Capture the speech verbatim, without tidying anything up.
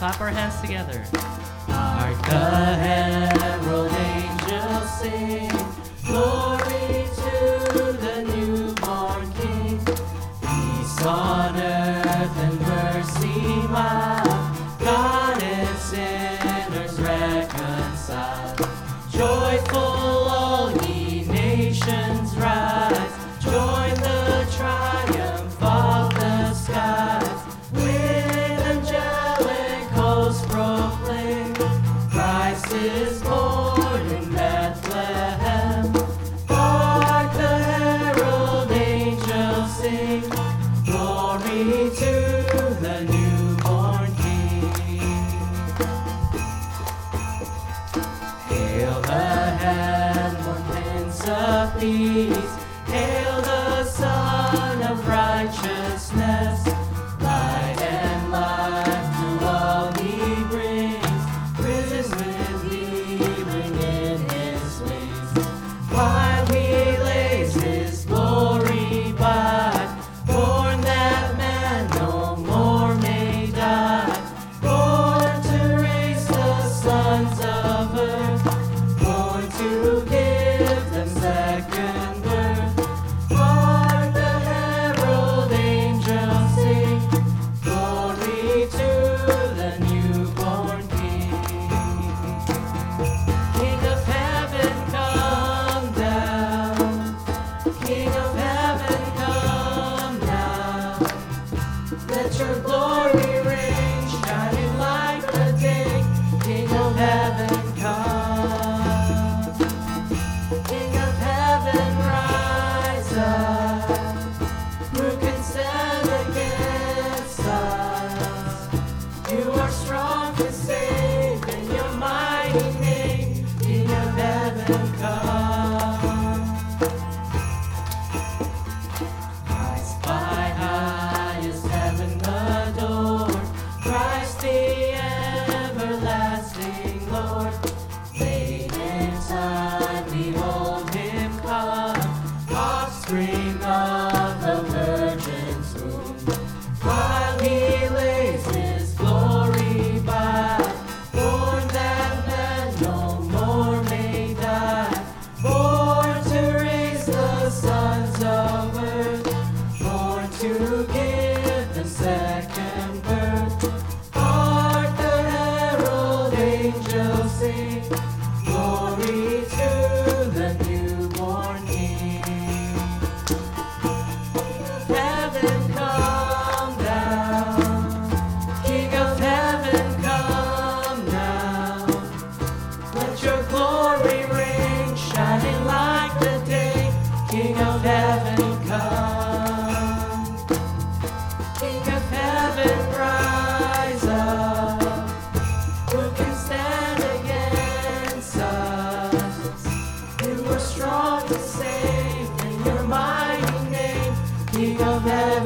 clap our hands together. Hark the herald angels sing, glory to the newborn King. Peace on earth and mercy mild, God and sinners reconciled. Joyful all ye nations rise, join the triumph of the skies. With angelic hosts proclaim, Christ is born in Bethlehem. Hark the herald angels sing, glory to the newborn King. Hail the heavenly Prince of Peace, hail the Son of Righteousness. Light and life to all he brings, risen with healing in his wings. While he lays his glory by, born that man no more may die. Born to raise the sons of earth, born to give them second birth. Hark the herald angels sing, glory to the newborn King. King of heaven, come down. King of heaven, come down. Let your glory reign, shining like the day. King of heaven, come. King of heaven, rise up. Who can stand against us? You are strong to save in your mighty name. King of heaven, come. Christ by highest heaven adored, Christ the everlasting Lord. Late in time behold him come, offspring of the Virgin's womb. While he lays his glory by, born that man no more may die. Born to raise the sons of earth, born to give them second birth. Hark the herald angels sing, glory to the newborn King. Heaven come down, King of heaven come down. Let your glory reign, shining like the day. King of heaven come. King of heaven rise up. Who can stand against us? You are strong to save in your mighty name. King of heaven.